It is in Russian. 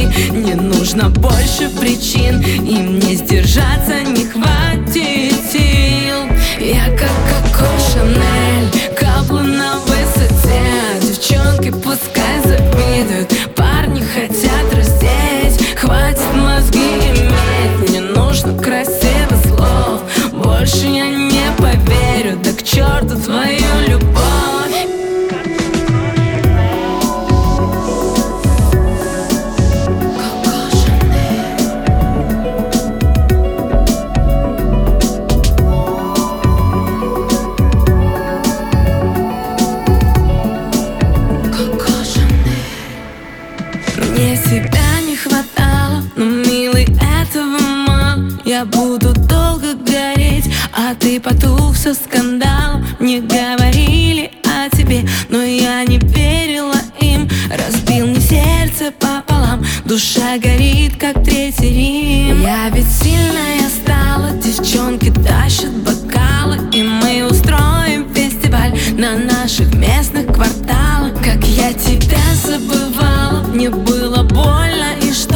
Не нужно больше причин, и мне сдержаться не хватит сил. Я как Коко Шанель, каплю на высоте. Девчонки пускай завидуют, парни хотят раздеть. Хватит мозги иметь, не нужно красивых слов. Больше я не поверю, да к черту твою любовь. Мне тебя не хватало, но, милый, этого мало. Я буду долго гореть, а ты потух, все скандал. Мне говорили о тебе, но я не верила им. Разбил мне сердце пополам, душа горит, как Третий Рим. Я ведь сильная стала, девчонки тащат бокалы, и мы устроим фестиваль на наших местных кварталах. Как я тебя забывала, мне было больно, и что